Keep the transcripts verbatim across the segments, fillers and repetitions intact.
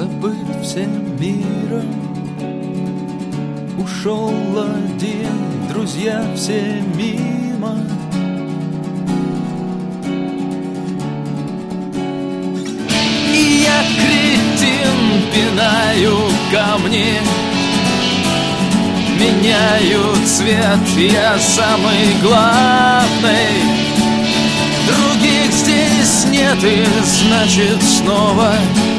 забыт всем миром. Ушел один, друзья все мимо. И я кретин, пинаю камни, меняю цвет, я самый главный. Других здесь нет, и значит снова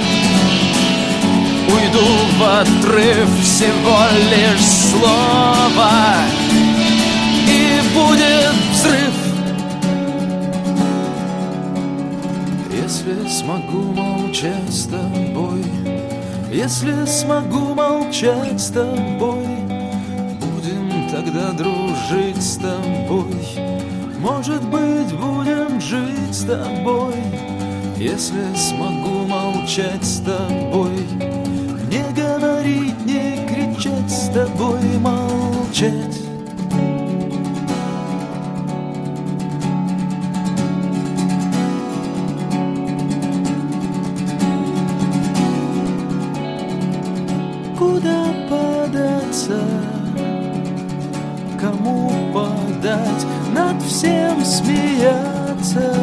уйду в отрыв, всего лишь слово, и будет взрыв. Если смогу молчать с тобой, если смогу молчать с тобой, будем тогда дружить с тобой. Может быть, будем жить с тобой. Если смогу молчать с тобой, не говорить, не кричать, с тобой молчать. Куда податься, кому подать, над всем смеяться?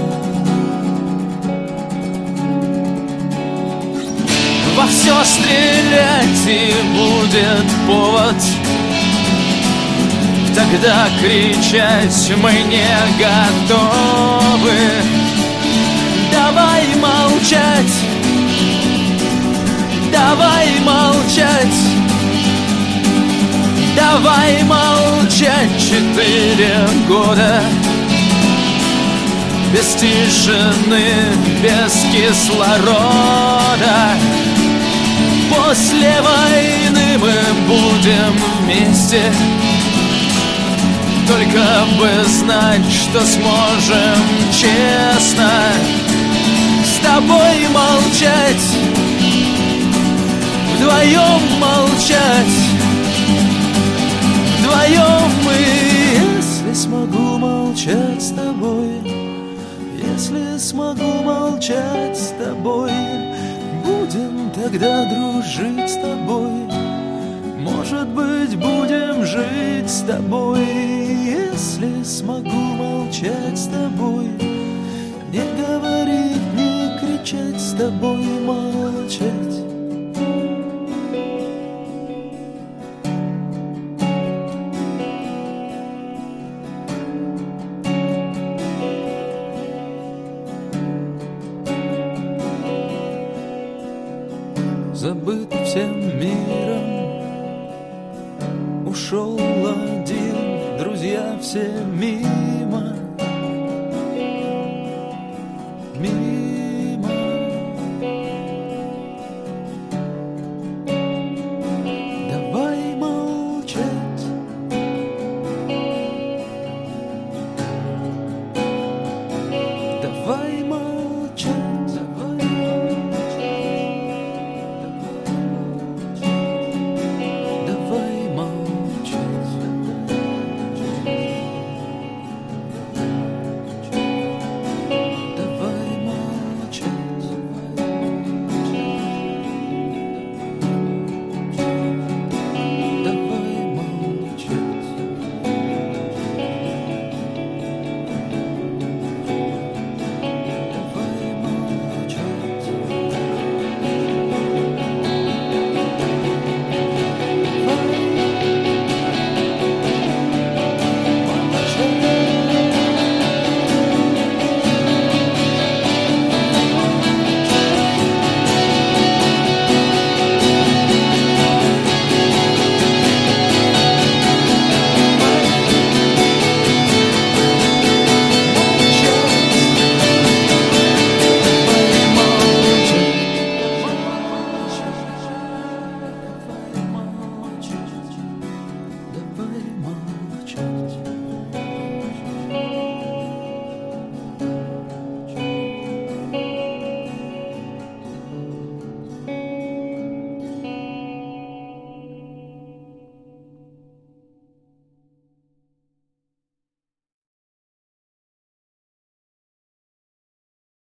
Во все стрелять, и будет повод тогда кричать мы не готовы. Давай молчать, давай молчать, давай молчать. Четыре года без тишины, без кислорода. После войны мы будем вместе, только бы знать, что сможем честно с тобой молчать, вдвоем молчать, вдвоем мы. Если смогу молчать с тобой, если смогу молчать с тобой, будем тогда дружить с тобой. Может быть, будем жить с тобой. Если смогу молчать с тобой, не говорить, не кричать, с тобой молчать. Забыт всем миром, ушел один, друзья все мимо.